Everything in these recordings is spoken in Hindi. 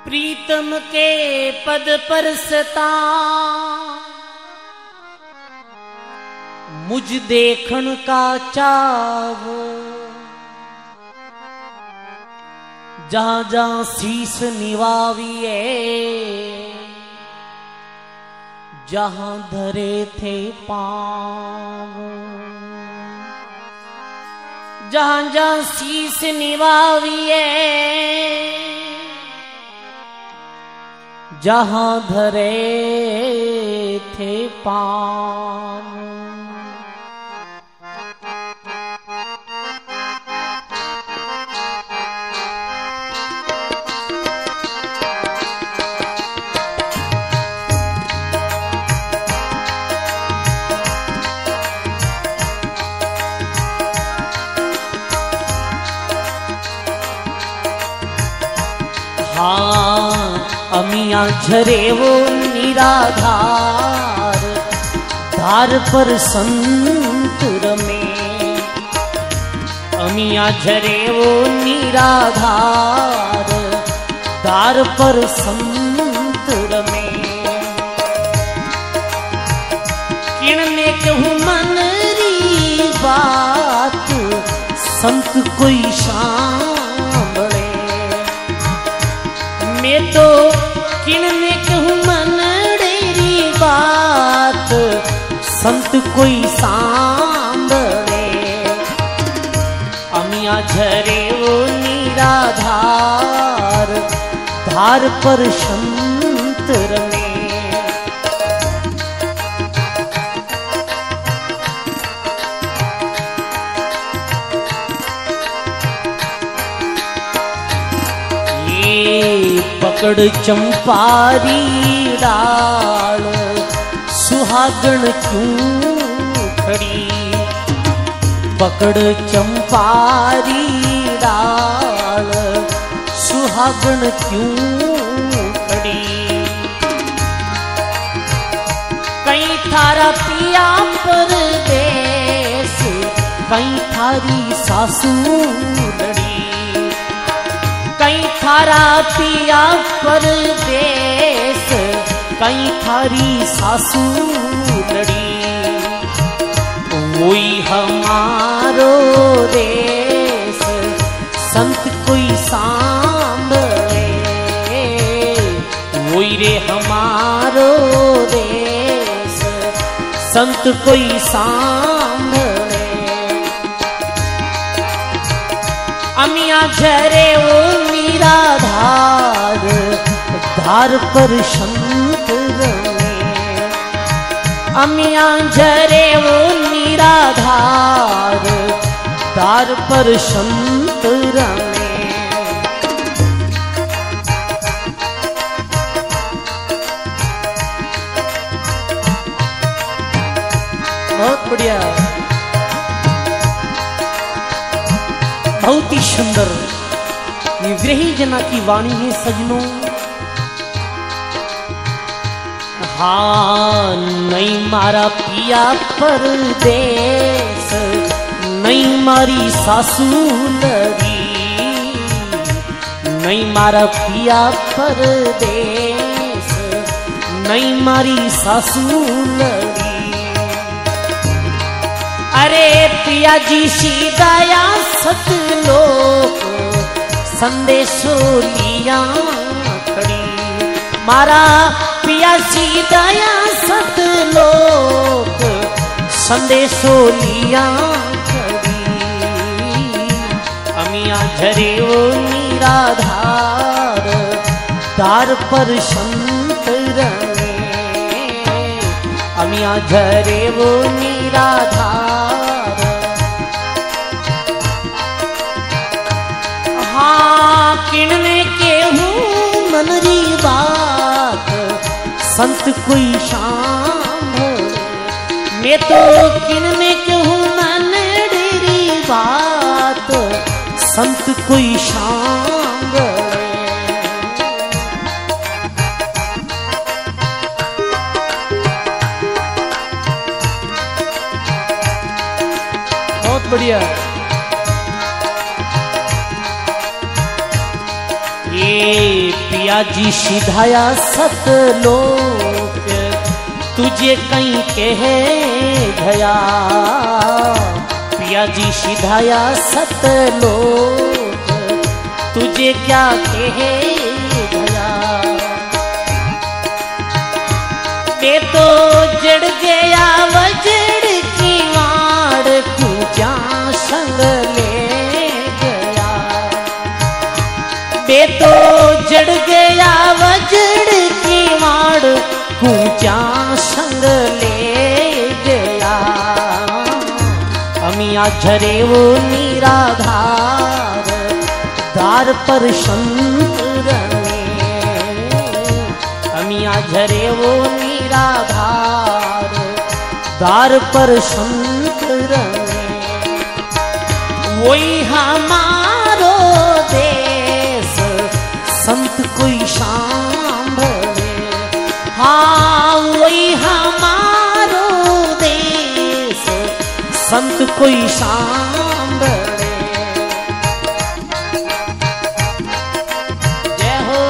प्रीतम के पद पर सता मुझ देखन का चाव, जहां जहां शीस निवाविए जहां धरे थे पांव, जहां जहां शीस निवाविए जहां धरे थे पांव। अमिया झरे वो निराधार, धार पर संत रमे। अमिया झरे वो निराधार, धार पर संत रमे। किण में कहूँ मन री बात, संत कोई सांभळे। मैं तो किन में कहूँ मनड़ी बात, संत कोई सांभळे। अमिया झरे वो निराधार, धार पर संत रमे। पकड़ चंपारी डाल, सुहागण क्यों खड़ी। पकड़ चंपारी डाल, सुहागण क्यों खड़ी। कहीं थारा पिया परदेस, कहीं थारी सासू लड़ी। कहीं थारा पिया परदेस, कहीं थारी सासू लड़ी। वही हमारो देश, संत कोई सांभळे। वही रे हमारो देश, संत कोई सांभळे। अमिया झरे वो निराधार, धार पर संत रमे। अमिया झरे वो निराधार, धार पर संत रमे। बहुत बढ़िया, बहुत ही सुंदर ये विरही जना की वाणी है सजनों। हाँ नहीं मारा पिया परदेस, नहीं मारी सासू लड़ी। नहीं मारा पिया परदेस, नहीं मारी सासू लड़ी। अरे पिया जी सीधाया सतलोक, संदेशो लिया खड़ी। मारा पिया सीधाया सतलोक, संदेशो लिया खड़ी। अमिया झरे वो निराधार, धार पर संत रमे। अमिया झरे वो निराधार। हाँ किण में केहूँ मनरी बात, संत कोई सांभळे। मैं तो किण में कहूँ मनरी बात, संत कोई सांभळे। बहुत बढ़िया। ये पिया जी सिधाया सतलोक, तुझे कहीं कह गया। पिया जी सिधाया सतलोक, तुझे क्या कह गया। मैं तो जड़ गया वजड़ की वाड़, पूजा संग ले गया। मैं तो जड़ गया वजड़ की वाड़, पूजा संग ले गया। अमिया झरे वो निराधार, दार पर संत रमे। अमिया झरे वो निराधार, दार पर संत रमे। वही हमारो देश संत कोई सांभले। हाँ वही हमारो देश संत कोई सांभले। जय हो।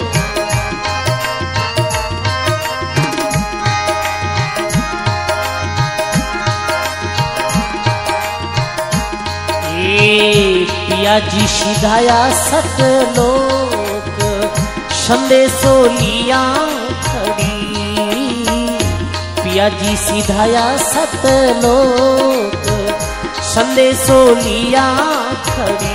पिया जी सिधाया सतलोक, संदेशो लिया खड़ी। पिया जी सिधाया सतलोक, संदेशो लिया खड़ी।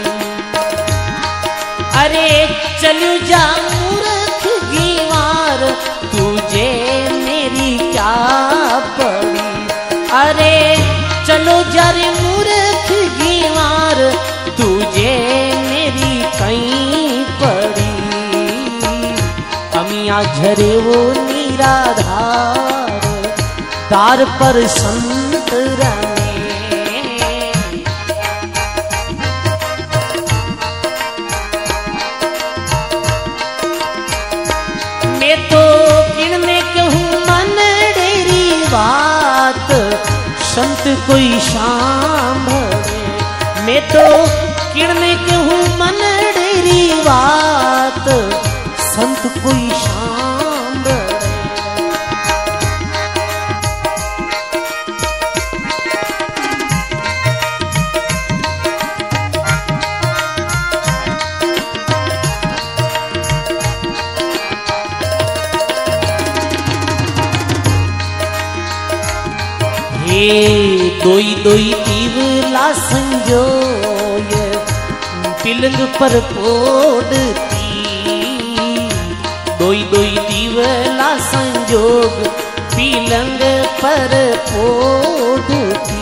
अरे चलू जा मूर्ख गीवार, तुझे मेरी क्या पड़ी। अरे चलो जा रे मूर्ख गीवार, तुझे मेरी कहीं पड़ी। अमिया झरे वो निराधार, दार पर संत रमे। मैं तो किणने कहूँ मन डेरी बात, संत कोई सांभले। मैं तो किणने कहूँ मन डेरी बात, संत कोई सांभले। दोई दोई दीवला संजोय, पिलंग पर पोड़ती। दोई दोई दीवला संजोग, पिलंग पर पोड़ती।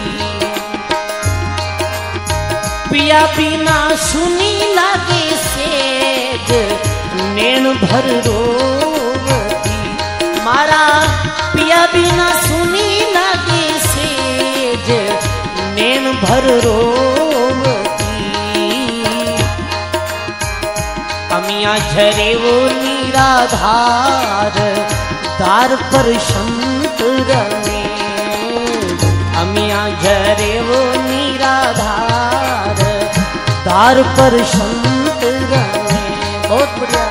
पिया बिना सुनी लागे सेज, नैन भर रोवती। मारा पिया बिना सुनी लागे सेज, नैन भर रोवती। अमिया झरे वो निराधार, दार पर संत रमे। अमिया झरे वो निराधार, दार पर संत रमे। बहुत बढ़िया।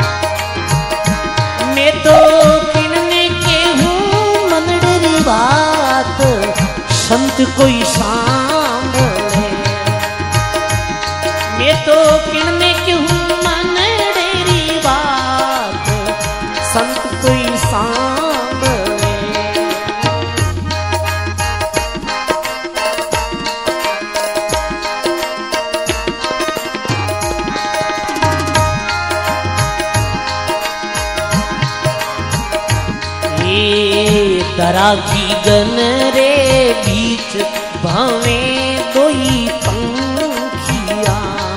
मैं तो किणने के हूँ मनडरी बात, संत कोई सांभले। मैं तो किणने के हूँ मनडरी बात, संत कोई सांभले। तरा की गन रे बीच, भावे दोई पंखिया।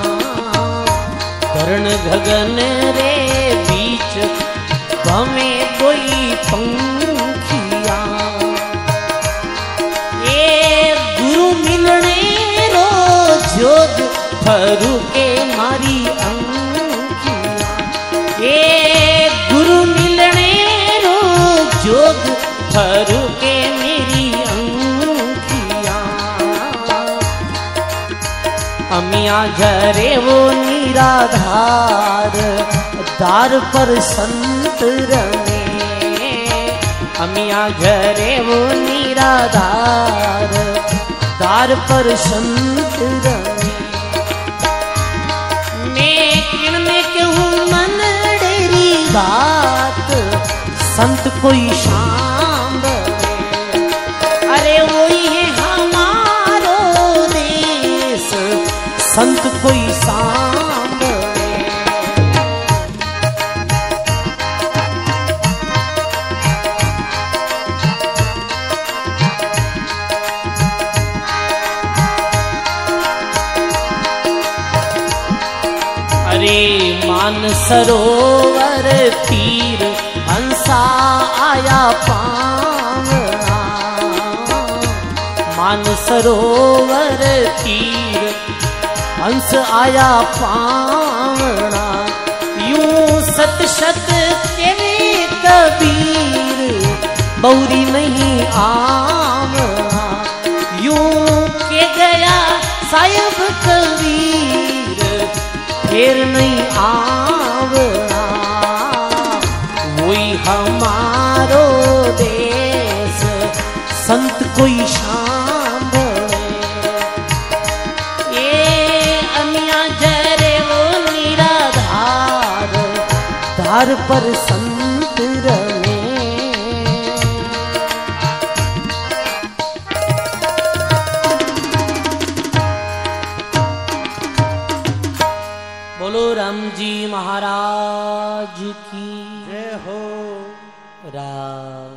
कर्ण गगन रे बीच, भावे दोई पंखिया। ये गुरु मिलने रो जोग, फरू के मारी अंकिया। ये गुरु मिलने रो जोग, फरू के मेरी अंकिया। अमिया झरे वो निराधार, दार पर संत रमे। अमिया झरे वो निराधार, दार पर संत रमे। मैं किणने कहूँ मन डेरी बात, संत कोई शाम बने। अरे वही है हमारो देश, संत कोई शाम बने। अरे मान सरोवर तीर, हंसा आया पावना। मान सरोवर तीर, हंस आया पावना। यूं सत सत केवे कबीर, बौरी नहीं आवना। यूं के गया साहिब कबीर, फिर नहीं आवना। वही हमारो देश, संत कोई शाम बने। ये अमिया झरे वो निराधार, दार पर संत रमे। बोलो राम जी महाराज की जय हो। राम।